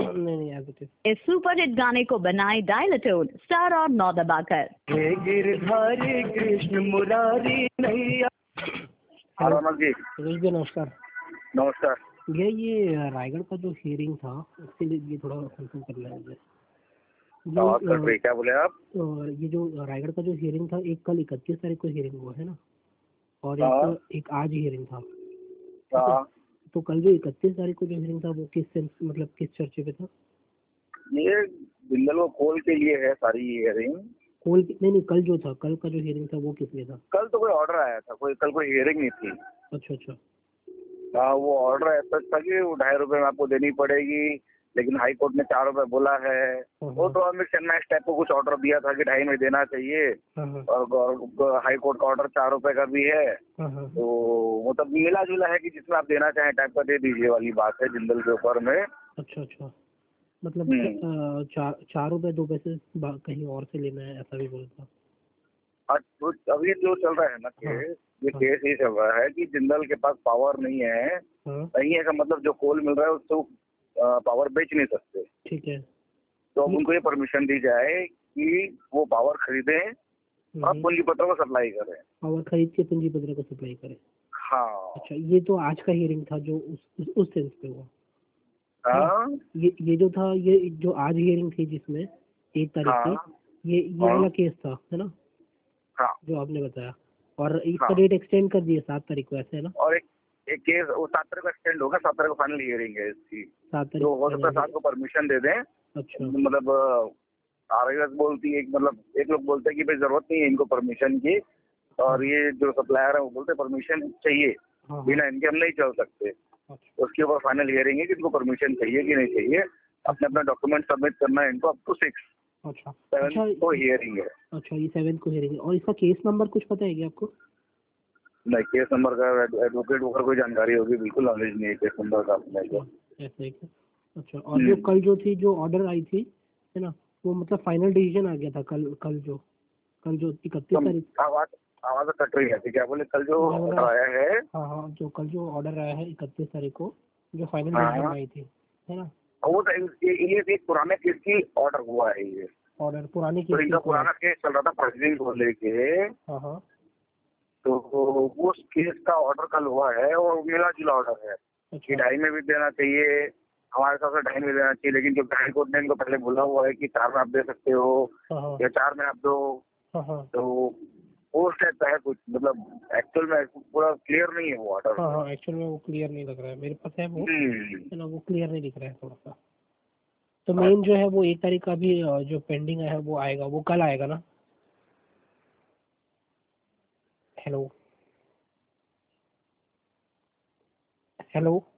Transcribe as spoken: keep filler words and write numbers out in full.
नहीं नहीं as it is. इस सुपर हिट गाने को बनाए डायल टोन स्टार और नौ दबाकर। हे गिरधारी कृष्ण मुरारी नैया। हेलो रौनक जी, सुरेश जी नमस्कार। नमस्कार। भैया ये रायगढ़ का जो हियरिंग था उसके लिए ये थोड़ा कंफर्म करना है मुझे। आवाज कट रही, क्या बोले आप? और ये जो रायगढ़ का जो हियरिंग था, एक कल इकतीस तारीख को हियरिंग हुआ है ना, और हाँ। एक एक आज हियरिंग था। हाँ। तो कल जो इकतीस तारीख को जो हियरिंग था वो किस सेंस मतलब किस चर्चे पे था? ये बिंदल को कोल के लिए है सारी हियरिंग। कोल नहीं नहीं कल जो था, कल का जो हियरिंग था वो किस लिए था? कल तो कोई ऑर्डर आया था, कोई कल कोई हियरिंग नहीं थी। अच्छा अच्छा। हाँ, वो ऑर्डर ऐसा था कि वो ढाई रुपए में आपको देनी पड़ेगी, लेकिन हाई कोर्ट ने चार रुपए बोला है। वो तो अमित शर्मा इस टाइप को कुछ ऑर्डर दिया था कि ढाई में देना चाहिए, और हाई कोर्ट का ऑर्डर चार रुपए का भी है। तो वो तब मिला जुला है कि जिसमें आप देना चाहें टाइप का दे दीजिए वाली बात है जिंदल के ऊपर में। अच्छा अच्छा, मतलब चार चार रुपए दो पैसे कहीं और से लेना है ऐसा भी बोलता। अभी जो चल रहा है ना केस, ये केस ये चल रहा है कि जिंदल के पास पावर नहीं है, नहीं है का मतलब जो कोल मिल रहा है उसको पावर बेच नहीं सकते। ठीक है, तो अब उनको ये परमिशन दी जाए कि वो पावर खरीदे और पूंजी पत्र को सप्लाई करें। पावर खरीद के पूंजी पत्र को सप्लाई करें। हाँ। अच्छा, ये तो आज का हियरिंग था जो उस उस, उस सेंस पे हुआ। हाँ, ये ये जो था, ये जो आज हियरिंग थी जिसमें एक तारीख हाँ, की, ये ये वाला केस था है ना? हाँ, जो आपने बताया, और इसका डेट एक्सटेंड कर दिया सात तारीख को, ऐसे है ना? और एक एक केस वो सात तारीख को एक्सटेंड होगा, सात तारीख को फाइनल हियरिंग है इसकी। सात तारीख हो सकता है सात को परमिशन दे दें। अच्छा, मतलब आरएस बोलती है, मतलब एक लोग बोलते हैं कि भाई जरूरत नहीं है इनको परमिशन की, और ये जो सप्लायर है वो बोलते परमिशन चाहिए, बिना इनके हम नहीं चल सकते। उसके ऊपर फाइनल हियरिंग है कि इनको परमिशन चाहिए कि नहीं चाहिए। अपने अपना डॉक्यूमेंट सबमिट करना है इनको अप टू सिक्स। अच्छा, सेवन को हियरिंग है। अच्छा, ये सेवन को हियरिंग है। और इसका केस नंबर कुछ पता है क्या आपको? नहीं, केस नंबर का एडवोकेट वगैरह कोई जानकारी होगी, बिल्कुल नॉलेज नहीं है केस नंबर का अपने को। ऐसे है। अच्छा, और जो कल जो थी जो ऑर्डर आई थी है ना, वो मतलब फाइनल डिसीजन आ गया था कल कल जो कल जो इकतीस तारीख। आवाज आवाज कट रही है, क्या बोले? कल जो ऑर्डर आया है, हाँ हाँ, जो कल जो ऑर्डर आया है इकतीस तारीख को, जो फाइनल डिसीजन आई थी है ना, वो तो ये एक पुराने केस की ऑर्डर हुआ है। ये ऑर्डर पुराने केस, तो इनका पुराना केस चल रहा था प्रोसीडिंग को लेके। हाँ हाँ, तो उस केस का ऑर्डर कल हुआ है और मिला जुला ऑर्डर है। अच्छा। कि ढाई में भी देना चाहिए, हमारे हिसाब से ढाई में देना चाहिए, लेकिन जो हाई कोर्ट ने इनको पहले बोला हुआ है कि चार में आप दे सकते हो या चार में आप दो। तो वो टाइप का है कुछ, मतलब एक्चुअल में पूरा क्लियर नहीं है वो ऑर्डर। हाँ हाँ, एक्चुअल में वो क्लियर नहीं लग रहा है, मेरे पास है वो है ना, वो क्लियर नहीं दिख रहा है थोड़ा सा। तो मेन जो है वो एक तारीख का भी जो पेंडिंग है वो आएगा, वो कल आएगा ना? Hello hello